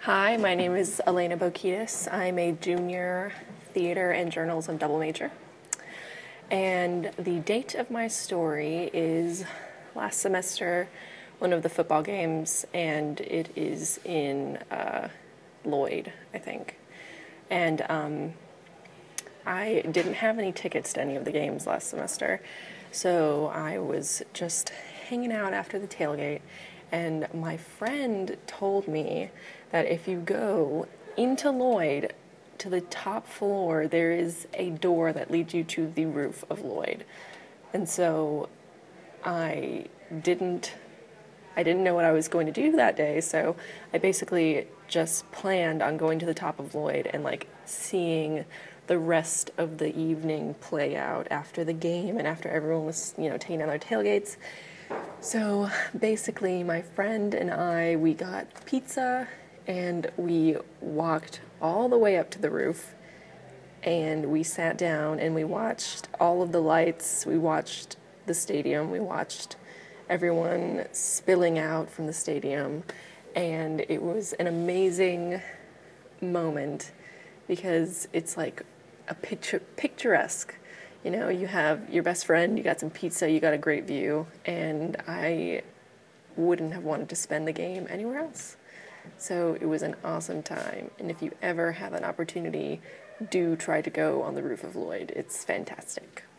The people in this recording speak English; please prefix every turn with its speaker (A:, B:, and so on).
A: Hi, my name is Elena Bokitis. I'm a junior theater and journalism double major. And the date of my story is last semester, one of the football games, and it is in Lloyd, I think. And I didn't have any tickets to any of the games last semester, so I was just hanging out after the tailgate, and my friend told me that if you go into Lloyd to the top floor, there is a door that leads you to the roof of Lloyd. And so I didn't I didn't know what I was going to do that day, so I basically just planned on going to the top of Lloyd and like seeing the rest of the evening play out after the game and after everyone was, taking down their tailgates. So basically, my friend and I, we got pizza and we walked all the way up to the roof and we sat down and we watched all of the lights. We watched the stadium. We watched everyone spilling out from the stadium. And it was an amazing moment because it's like a picturesque. You have your best friend, you got some pizza, you got a great view, and I wouldn't have wanted to spend the game anywhere else. So it was an awesome time, and if you ever have an opportunity, do try to go on the roof of Lloyd. It's fantastic.